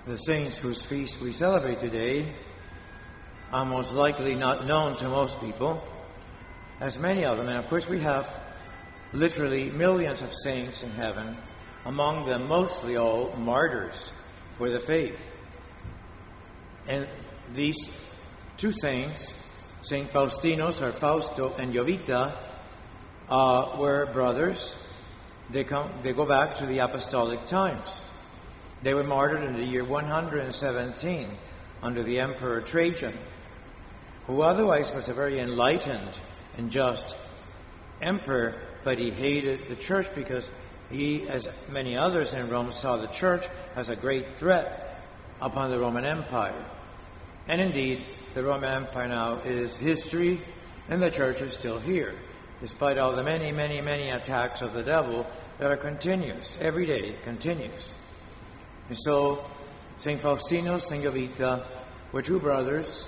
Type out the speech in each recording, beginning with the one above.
The saints whose feast we celebrate today are most likely not known to most people, as many of them. And of course we have literally millions of saints in heaven, among them mostly all martyrs for the faith. And these two saints, Saint Faustinos, or Fausto, and Jovita, were brothers. They go back to the apostolic times. They were martyred in the year 117 under the Emperor Trajan, who otherwise was a very enlightened and just emperor, but he hated the church because he, as many others in Rome, saw the church as a great threat upon the Roman Empire. And indeed, the Roman Empire now is history, and the church is still here, despite all the many, many, many attacks of the devil that are continuous, every day continuous. And so, St. Faustinos and Jovita were two brothers,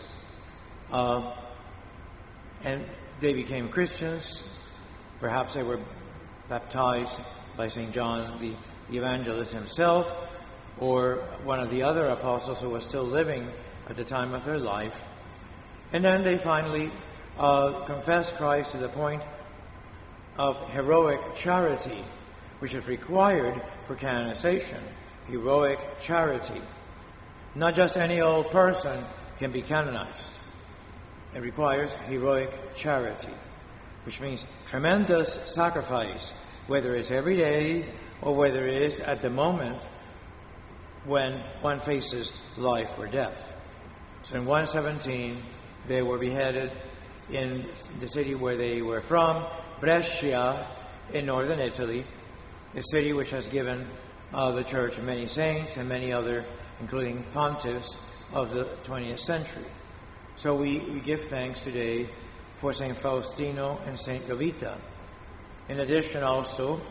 and they became Christians. Perhaps they were baptized by St. John the Evangelist himself, or one of the other apostles who was still living at the time of their life. And then they finally confessed Christ to the point of heroic charity, which is required for canonization. Heroic charity. Not just any old person can be canonized. It requires heroic charity, which means tremendous sacrifice, whether it's every day or whether it is at the moment when one faces life or death. So in 117, they were beheaded in the city where they were from, Brescia, in northern Italy, a city which has given the church many saints and many other, including pontiffs of the 20th century. So we give thanks today for St. Faustino and St. Jovita. In addition also,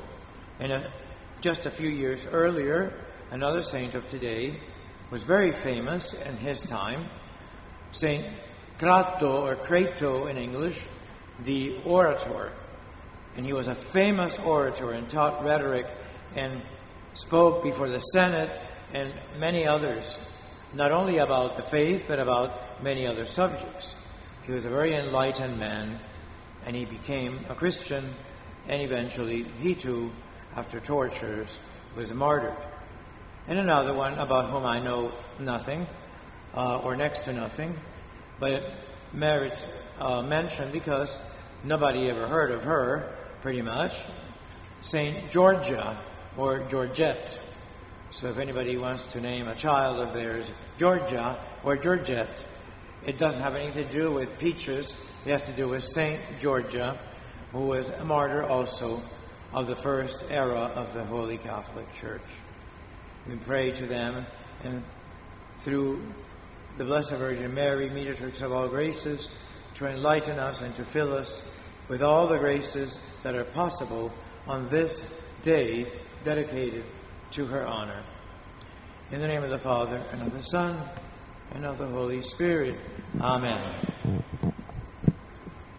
just a few years earlier, another saint of today was very famous in his time, St. Crato, or Crato in English, the orator. And he was a famous orator and taught rhetoric and spoke before the Senate and many others, not only about the faith, but about many other subjects. He was a very enlightened man, and he became a Christian, and eventually he too, after tortures, was martyred. And another one about whom I know nothing, or next to nothing, but it merits mention because nobody ever heard of her, pretty much, Saint Georgia, or Georgette. So if anybody wants to name a child of theirs Georgia or Georgette, it doesn't have anything to do with peaches. It has to do with Saint Georgia, who was a martyr also of the first era of the Holy Catholic Church. We pray to them, and through the Blessed Virgin Mary, mediatrix of all graces, to enlighten us and to fill us with all the graces that are possible on this day dedicated to her honor. In the name of the Father, and of the Son, and of the Holy Spirit. Amen.